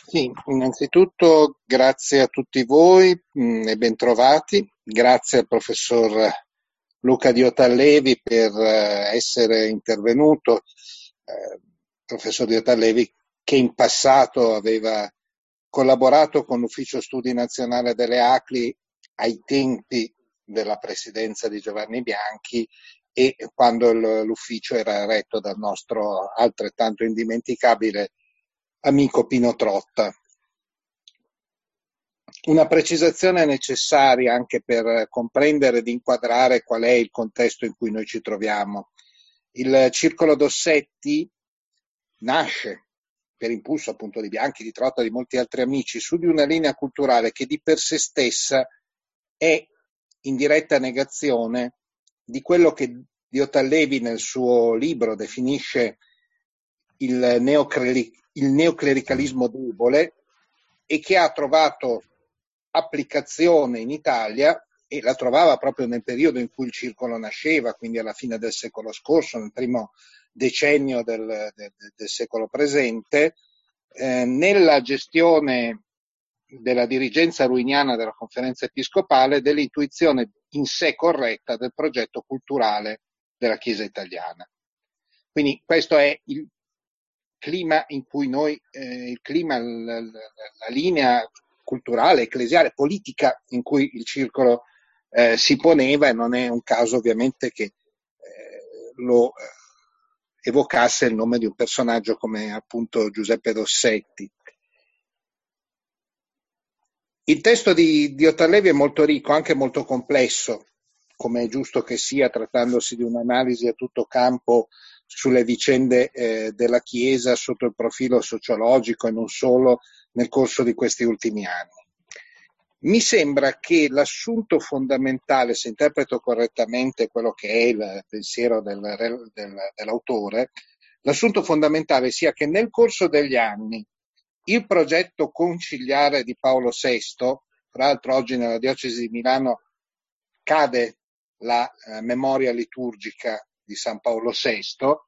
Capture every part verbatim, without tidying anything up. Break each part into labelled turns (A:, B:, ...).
A: Sì, innanzitutto grazie a tutti voi mh, e bentrovati. Grazie al professor Luca Diotallevi per eh, essere intervenuto. Eh, professor Diotallevi che in passato aveva collaborato con l'Ufficio Studi Nazionale delle A C L I ai tempi della presidenza di Giovanni Bianchi e quando il- l'ufficio era retto dal nostro altrettanto indimenticabile amico Pino Trotta. Una precisazione è necessaria anche per comprendere ed inquadrare qual è il contesto in cui noi ci troviamo. Il Circolo Dossetti nasce per impulso appunto di Bianchi, di Trotta e di molti altri amici su di una linea culturale che di per sé stessa è in diretta negazione di quello che Diotallevi nel suo libro definisce il, neocleri- il neoclericalismo debole e che ha trovato applicazione in Italia e la trovava proprio nel periodo in cui il circolo nasceva, quindi alla fine del secolo scorso, nel primo decennio del, del, del secolo presente, eh, nella gestione della dirigenza ruiniana della conferenza episcopale dell'intuizione in sé corretta del progetto culturale della Chiesa italiana. Quindi questo è il clima in cui noi, eh, il clima, la, la, la linea culturale, ecclesiale, politica in cui il circolo eh, si poneva, e non è un caso ovviamente che eh, lo eh, evocasse il nome di un personaggio come appunto Giuseppe Dossetti. Il testo di Diotallevi è molto ricco, anche molto complesso, come è giusto che sia, trattandosi di un'analisi a tutto campo sulle vicende eh, della Chiesa sotto il profilo sociologico e non solo nel corso di questi ultimi anni. Mi sembra che l'assunto fondamentale, se interpreto correttamente quello che è il pensiero del, del, dell'autore, l'assunto fondamentale sia che nel corso degli anni il progetto conciliare di Paolo sesto, tra l'altro oggi nella diocesi di Milano cade la eh, memoria liturgica di San Paolo sesto,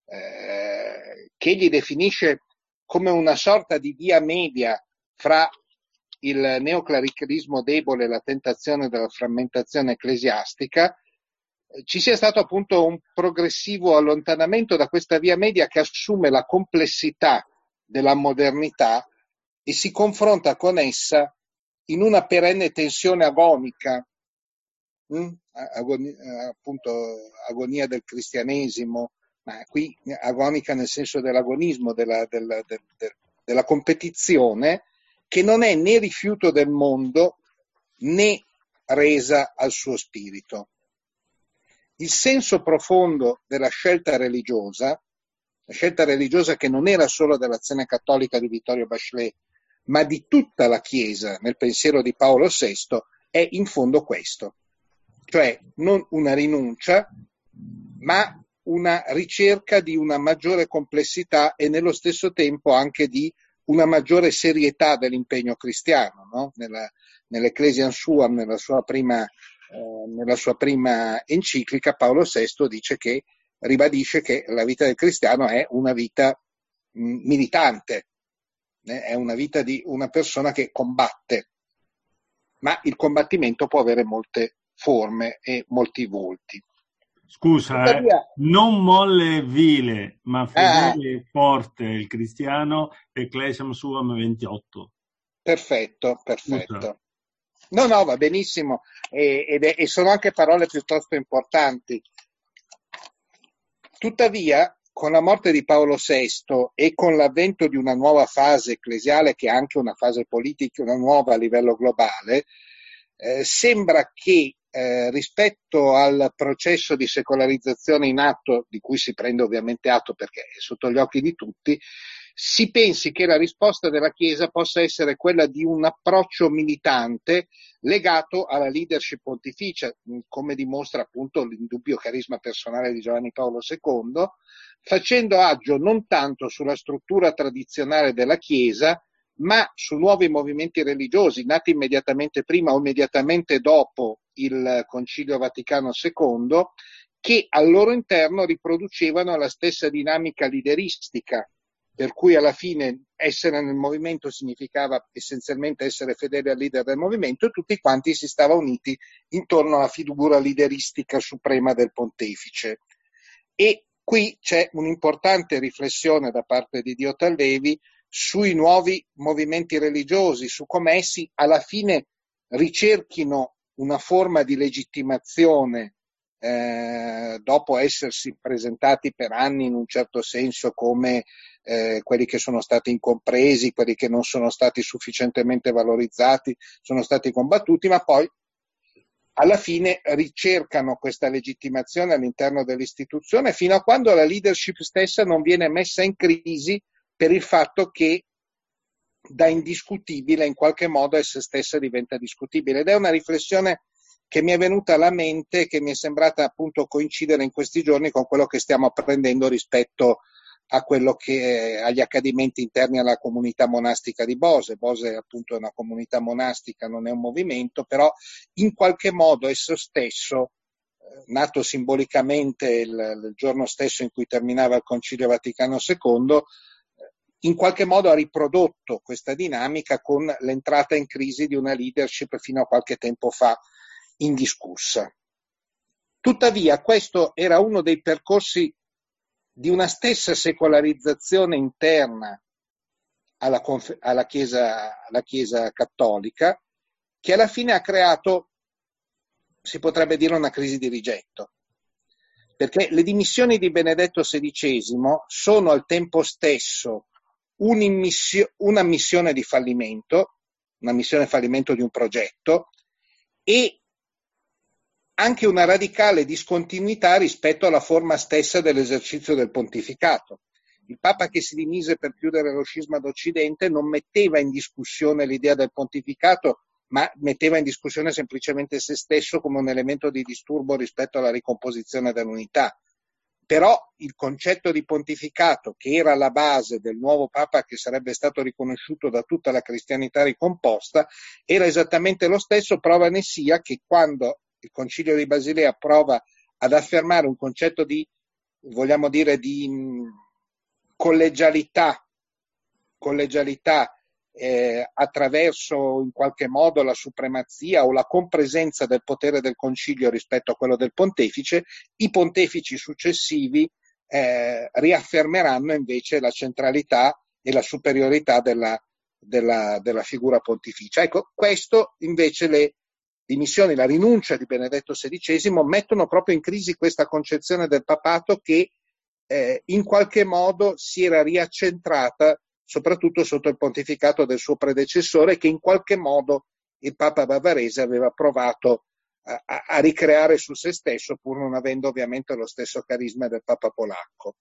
A: eh, che gli definisce come una sorta di via media fra il neoclericalismo debole e la tentazione della frammentazione ecclesiastica, ci sia stato appunto un progressivo allontanamento da questa via media che assume la complessità della modernità e si confronta con essa in una perenne tensione agonica, mh? Agonia, appunto agonia del cristianesimo, ma qui agonica nel senso dell'agonismo, della, della, del, del, della competizione, che non è né rifiuto del mondo né resa al suo spirito. Il senso profondo della scelta religiosa, la scelta religiosa che non era solo dell'azione cattolica di Vittorio Bachelet, ma di tutta la Chiesa nel pensiero di Paolo sesto, è in fondo questo, cioè non una rinuncia, ma una ricerca di una maggiore complessità e nello stesso tempo anche di una maggiore serietà dell'impegno cristiano, no? Nella, nell'Ecclesiam Suam, nella sua prima eh, nella sua prima enciclica, Paolo sesto dice che ribadisce che la vita del cristiano è una vita mh, militante, eh, è una vita di una persona che combatte, ma il combattimento può avere molte forme e molti volti.
B: Scusa, eh,
A: Tuttavia,
B: non molle e vile, ma
A: ah,
B: fedele e forte il cristiano, Ecclesiam Suam ventotto.
A: perfetto,
B: Scusa.
A: perfetto. No, no, va benissimo, e, ed è, e sono anche parole piuttosto importanti. Tuttavia, con la morte di Paolo sesto e con l'avvento di una nuova fase ecclesiale, che è anche una fase politica, una nuova a livello globale, eh, sembra che eh, rispetto al processo di secolarizzazione in atto, di cui si prende ovviamente atto perché è sotto gli occhi di tutti, si pensi che la risposta della Chiesa possa essere quella di un approccio militante legato alla leadership pontificia, come dimostra appunto l'indubbio carisma personale di Giovanni Paolo secondo, facendo aggio non tanto sulla struttura tradizionale della Chiesa, ma su nuovi movimenti religiosi nati immediatamente prima o immediatamente dopo il Concilio Vaticano secondo, che al loro interno riproducevano la stessa dinamica lideristica per cui alla fine essere nel movimento significava essenzialmente essere fedeli al leader del movimento, e tutti quanti si stavano uniti intorno alla figura lideristica suprema del pontefice. E qui c'è un'importante riflessione da parte di Diotal Levi sui nuovi movimenti religiosi, su come essi alla fine ricerchino una forma di legittimazione eh, dopo essersi presentati per anni in un certo senso come eh, quelli che sono stati incompresi, quelli che non sono stati sufficientemente valorizzati, sono stati combattuti, ma poi alla fine ricercano questa legittimazione all'interno dell'istituzione fino a quando la leadership stessa non viene messa in crisi per il fatto che da indiscutibile in qualche modo essa stessa diventa discutibile. Ed è una riflessione che mi è venuta alla mente, che mi è sembrata appunto coincidere in questi giorni con quello che stiamo apprendendo rispetto a quello che agli accadimenti interni alla comunità monastica di Bose. Bose appunto è una comunità monastica, non è un movimento, però in qualche modo esso stesso, nato simbolicamente il, il giorno stesso in cui terminava il Concilio Vaticano secondo, in qualche modo ha riprodotto questa dinamica con l'entrata in crisi di una leadership fino a qualche tempo fa indiscussa. Tuttavia questo era uno dei percorsi di una stessa secolarizzazione interna alla, alla, Chiesa, alla Chiesa cattolica, che alla fine ha creato, si potrebbe dire, una crisi di rigetto. Perché le dimissioni di Benedetto sedicesimo sono al tempo stesso una missione di fallimento, una missione di fallimento di un progetto, e anche una radicale discontinuità rispetto alla forma stessa dell'esercizio del pontificato. Il Papa che si dimise per chiudere lo scisma d'Occidente non metteva in discussione l'idea del pontificato, ma metteva in discussione semplicemente se stesso come un elemento di disturbo rispetto alla ricomposizione dell'unità. Però il concetto di pontificato, che era la base del nuovo Papa che sarebbe stato riconosciuto da tutta la cristianità ricomposta, era esattamente lo stesso. Prova ne sia che quando il Concilio di Basilea prova ad affermare un concetto di, vogliamo dire, di collegialità, collegialità eh, attraverso in qualche modo la supremazia o la compresenza del potere del Concilio rispetto a quello del pontefice, i pontefici successivi eh, riaffermeranno invece la centralità e la superiorità della, della, della figura pontificia. Ecco, questo invece le dimissioni, la rinuncia di Benedetto sedicesimo mettono proprio in crisi questa concezione del papato che eh, in qualche modo si era riaccentrata soprattutto sotto il pontificato del suo predecessore, che in qualche modo il Papa bavarese aveva provato a, a, a ricreare su se stesso, pur non avendo ovviamente lo stesso carisma del Papa polacco.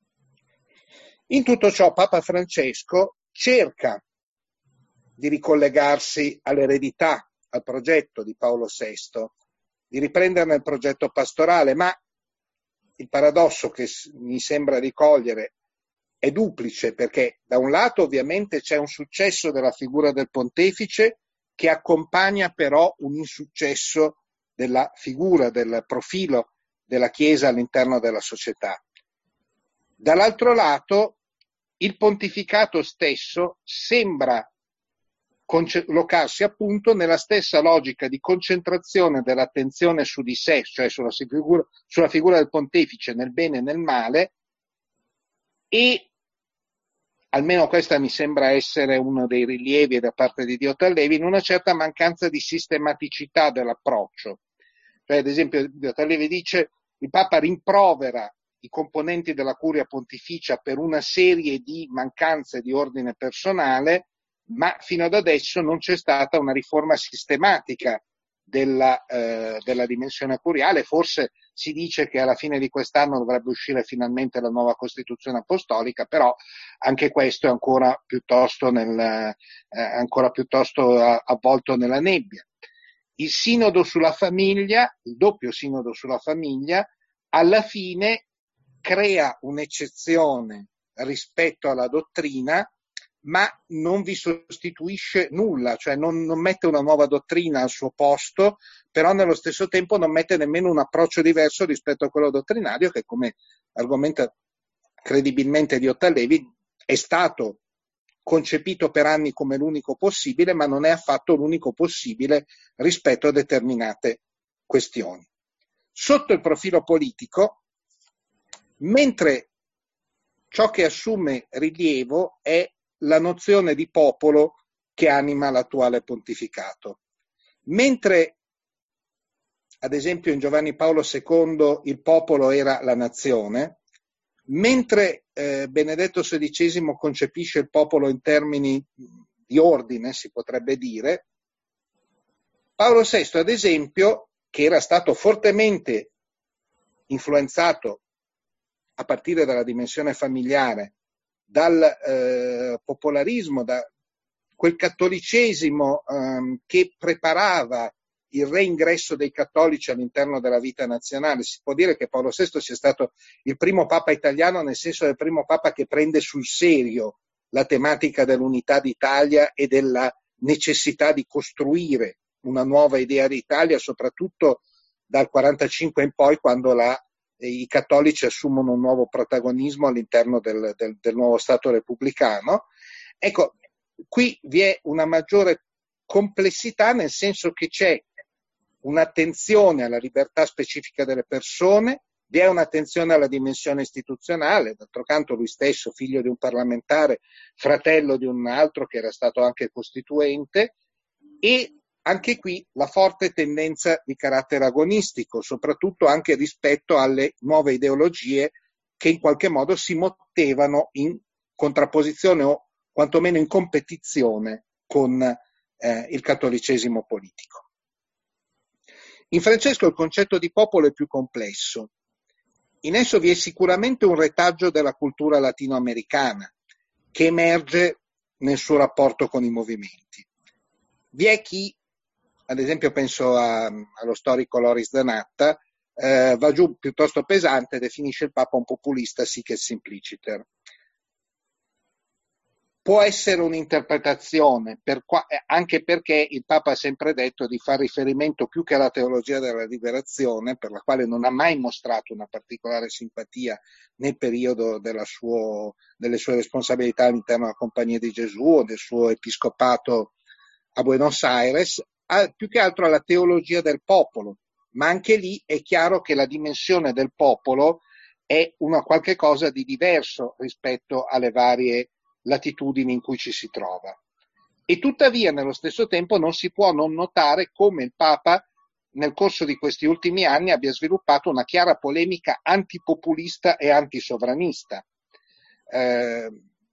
A: In tutto ciò Papa Francesco cerca di ricollegarsi all'eredità, al progetto di Paolo sesto, di riprenderne il progetto pastorale, ma il paradosso che mi sembra di cogliere è duplice, perché da un lato ovviamente c'è un successo della figura del pontefice che accompagna però un insuccesso della figura, del profilo della Chiesa all'interno della società. Dall'altro lato il pontificato stesso sembra collocarsi appunto nella stessa logica di concentrazione dell'attenzione su di sé, cioè sulla figura, sulla figura del pontefice nel bene e nel male, e almeno questa mi sembra essere uno dei rilievi da parte di Diotal Levi, in una certa mancanza di sistematicità dell'approccio. Cioè, ad esempio, Diotal Levi dice: il Papa rimprovera i componenti della curia pontificia per una serie di mancanze di ordine personale, ma fino ad adesso non c'è stata una riforma sistematica della, eh, della dimensione curiale. Forse si dice che alla fine di quest'anno dovrebbe uscire finalmente la nuova Costituzione apostolica, però anche questo è ancora piuttosto, nel, eh, ancora piuttosto avvolto nella nebbia. Il sinodo sulla famiglia, il doppio sinodo sulla famiglia, alla fine crea un'eccezione rispetto alla dottrina, ma non vi sostituisce nulla, cioè non, non mette una nuova dottrina al suo posto, però nello stesso tempo non mette nemmeno un approccio diverso rispetto a quello dottrinario che, come argomenta credibilmente Diotal Levi, è stato concepito per anni come l'unico possibile, ma non è affatto l'unico possibile rispetto a determinate questioni. Sotto il profilo politico, mentre ciò che assume rilievo è la nozione di popolo che anima l'attuale pontificato. Mentre, ad esempio, in Giovanni Paolo secondo il popolo era la nazione, mentre eh, Benedetto sedicesimo concepisce il popolo in termini di ordine, si potrebbe dire, Paolo sesto, ad esempio, che era stato fortemente influenzato a partire dalla dimensione familiare, dal eh, popolarismo, da quel cattolicesimo ehm, che preparava il reingresso dei cattolici all'interno della vita nazionale. Si può dire che Paolo sesto sia stato il primo papa italiano, nel senso del primo papa che prende sul serio la tematica dell'unità d'Italia e della necessità di costruire una nuova idea d'Italia, soprattutto dal quarantacinque in poi, quando la i cattolici assumono un nuovo protagonismo all'interno del, del, del nuovo Stato repubblicano. Ecco, qui vi è una maggiore complessità, nel senso che c'è un'attenzione alla libertà specifica delle persone, vi è un'attenzione alla dimensione istituzionale, d'altro canto lui stesso, figlio di un parlamentare, fratello di un altro che era stato anche costituente, e anche qui la forte tendenza di carattere agonistico, soprattutto anche rispetto alle nuove ideologie che in qualche modo si mettevano in contrapposizione o quantomeno in competizione con eh, il cattolicesimo politico. In Francesco il concetto di popolo è più complesso. In esso vi è sicuramente un retaggio della cultura latinoamericana che emerge nel suo rapporto con i movimenti. Vi è chi, ad esempio penso a, allo storico Loris Danatta, eh, va giù piuttosto pesante, definisce il Papa un populista sic et simpliciter. Può essere un'interpretazione, per qua, anche perché il Papa ha sempre detto di far riferimento più che alla teologia della liberazione, per la quale non ha mai mostrato una particolare simpatia nel periodo della suo, delle sue responsabilità all'interno della Compagnia di Gesù o del suo episcopato a Buenos Aires, più che altro alla teologia del popolo, ma anche lì è chiaro che la dimensione del popolo è una qualche cosa di diverso rispetto alle varie latitudini in cui ci si trova. E tuttavia nello stesso tempo non si può non notare come il Papa nel corso di questi ultimi anni abbia sviluppato una chiara polemica antipopulista e antisovranista. Eh,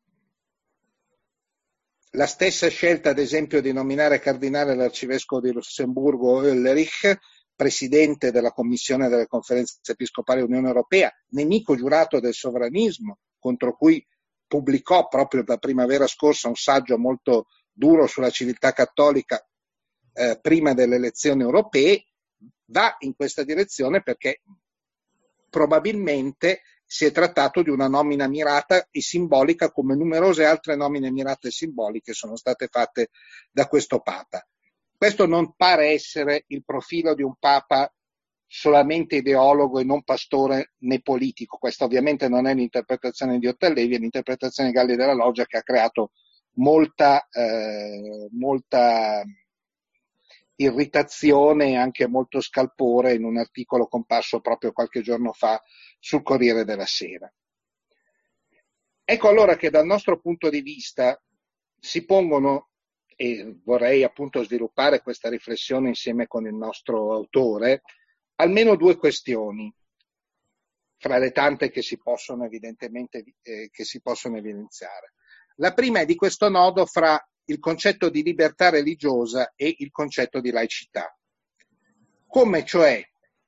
A: La stessa scelta, ad esempio, di nominare cardinale l'arcivescovo di Lussemburgo Ulrich, presidente della Commissione delle Conferenze Episcopali Unione Europea, nemico giurato del sovranismo, contro cui pubblicò proprio la primavera scorsa un saggio molto duro sulla civiltà cattolica eh, prima delle elezioni europee, va in questa direzione perché probabilmente si è trattato di una nomina mirata e simbolica, come numerose altre nomine mirate e simboliche sono state fatte da questo Papa. Questo non pare essere il profilo di un Papa solamente ideologo e non pastore né politico. Questa ovviamente non è l'interpretazione di Ottalevi, è l'interpretazione di Galli della Loggia, che ha creato molta, eh, molta irritazione e anche molto scalpore in un articolo comparso proprio qualche giorno fa sul Corriere della Sera. Ecco allora che dal nostro punto di vista si pongono, e vorrei appunto sviluppare questa riflessione insieme con il nostro autore, almeno due questioni, fra le tante che si possono evidentemente eh, che si possono evidenziare. La prima è di questo nodo fra il concetto di libertà religiosa e il concetto di laicità. Come cioè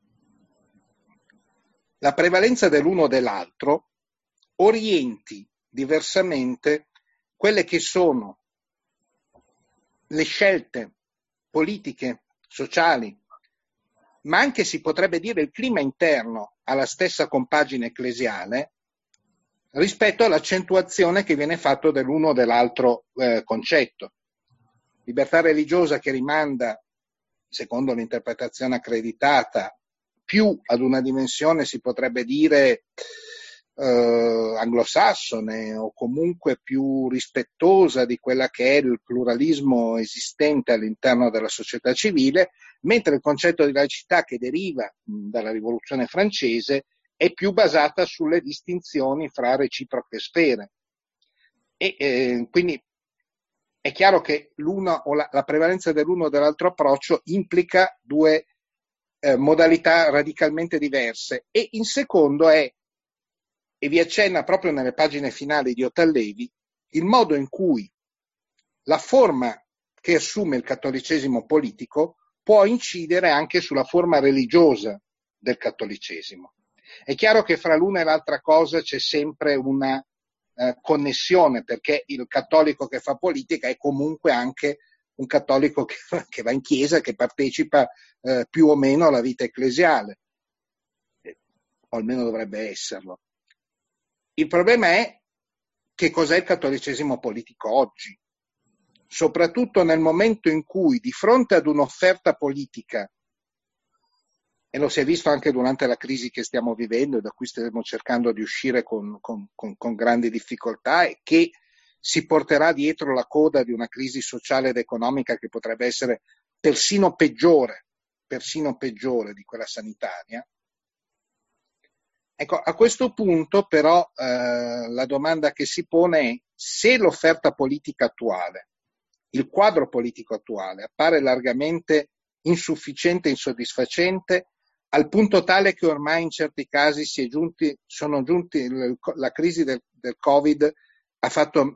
A: la prevalenza dell'uno o dell'altro orienti diversamente quelle che sono le scelte politiche, sociali, ma anche si potrebbe dire il clima interno alla stessa compagine ecclesiale rispetto all'accentuazione che viene fatta dell'uno o dell'altro eh, concetto. Libertà religiosa che rimanda, secondo l'interpretazione accreditata, più ad una dimensione, si potrebbe dire, eh, anglosassone o comunque più rispettosa di quella che è il pluralismo esistente all'interno della società civile, mentre il concetto di laicità che deriva mh, dalla rivoluzione francese è più basata sulle distinzioni fra reciproche sfere. E eh, quindi è chiaro che l'una o la, la prevalenza dell'uno o dell'altro approccio implica due eh, modalità radicalmente diverse. E in secondo è, e vi accenna proprio nelle pagine finali di Otallevi, il modo in cui la forma che assume il cattolicesimo politico può incidere anche sulla forma religiosa del cattolicesimo. È chiaro che fra l'una e l'altra cosa c'è sempre una eh, connessione, perché il cattolico che fa politica è comunque anche un cattolico che, che va in chiesa, che partecipa eh, più o meno alla vita ecclesiale, o almeno dovrebbe esserlo. Il problema è che cos'è il cattolicesimo politico oggi, soprattutto nel momento in cui di fronte ad un'offerta politica, e lo si è visto anche durante la crisi che stiamo vivendo e da cui stiamo cercando di uscire con, con, con, con grandi difficoltà, e che si porterà dietro la coda di una crisi sociale ed economica che potrebbe essere persino peggiore, persino peggiore di quella sanitaria. Ecco, a questo punto però eh, la domanda che si pone è: se l'offerta politica attuale, il quadro politico attuale appare largamente insufficiente e insoddisfacente, al punto tale che ormai in certi casi si è giunti, sono giunti, la crisi del, del Covid ha fatto,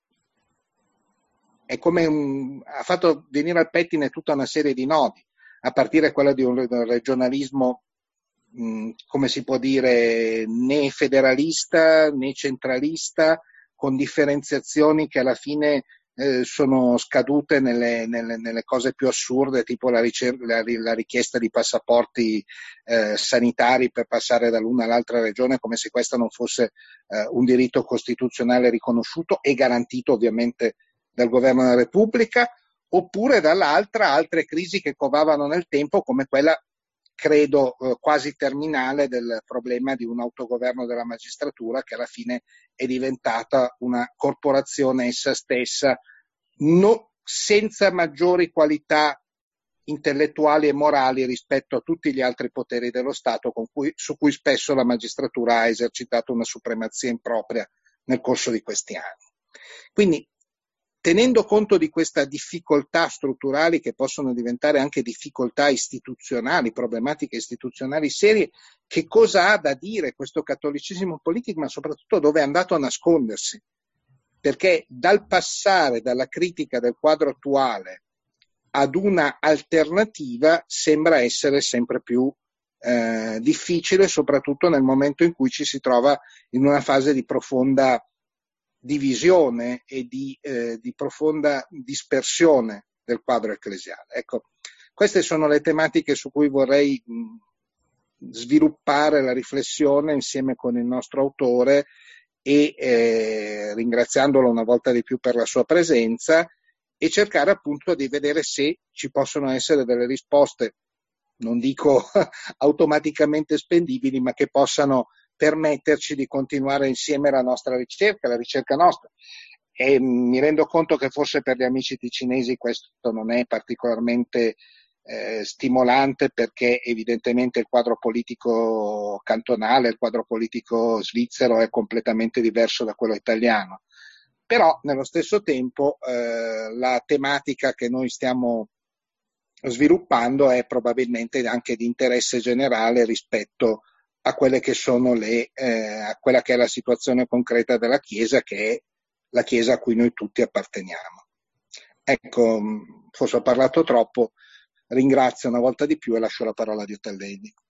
A: è come un, ha fatto venire al pettine tutta una serie di nodi, a partire da quella di un regionalismo, mh, come si può dire, né federalista né centralista, con differenziazioni che alla fine eh, sono scadute nelle, nelle, nelle cose più assurde, tipo la, ricer- la, la richiesta di passaporti eh, sanitari per passare dall'una all'altra regione, come se questo non fosse eh, un diritto costituzionale riconosciuto e garantito ovviamente dal governo della Repubblica, oppure dall'altra altre crisi che covavano nel tempo, come quella credo eh, quasi terminale del problema di un autogoverno della magistratura, che alla fine è diventata una corporazione essa stessa, no, senza maggiori qualità intellettuali e morali rispetto a tutti gli altri poteri dello Stato, con cui, su cui spesso la magistratura ha esercitato una supremazia impropria nel corso di questi anni. Quindi, tenendo conto di questa difficoltà strutturali che possono diventare anche difficoltà istituzionali, problematiche istituzionali serie, che cosa ha da dire questo cattolicesimo politico, ma soprattutto dove è andato a nascondersi? Perché dal passare dalla critica del quadro attuale ad una alternativa sembra essere sempre più eh, difficile, soprattutto nel momento in cui ci si trova in una fase di profonda divisione e di, eh, di profonda dispersione del quadro ecclesiale. Ecco, queste sono le tematiche su cui vorrei mh, sviluppare la riflessione insieme con il nostro autore e eh, ringraziandolo una volta di più per la sua presenza, e cercare appunto di vedere se ci possono essere delle risposte, non dico automaticamente spendibili, ma che possano permetterci di continuare insieme la nostra ricerca, la ricerca nostra. E mi rendo conto che forse per gli amici ticinesi questo non è particolarmente eh, stimolante, perché evidentemente il quadro politico cantonale, il quadro politico svizzero è completamente diverso da quello italiano. Però nello stesso tempo eh, la tematica che noi stiamo sviluppando è probabilmente anche di interesse generale rispetto a quelle che sono le, eh, a quella che è la situazione concreta della Chiesa, che è la Chiesa a cui noi tutti apparteniamo. Ecco, forse ho parlato troppo, ringrazio una volta di più e lascio la parola a Otallevi.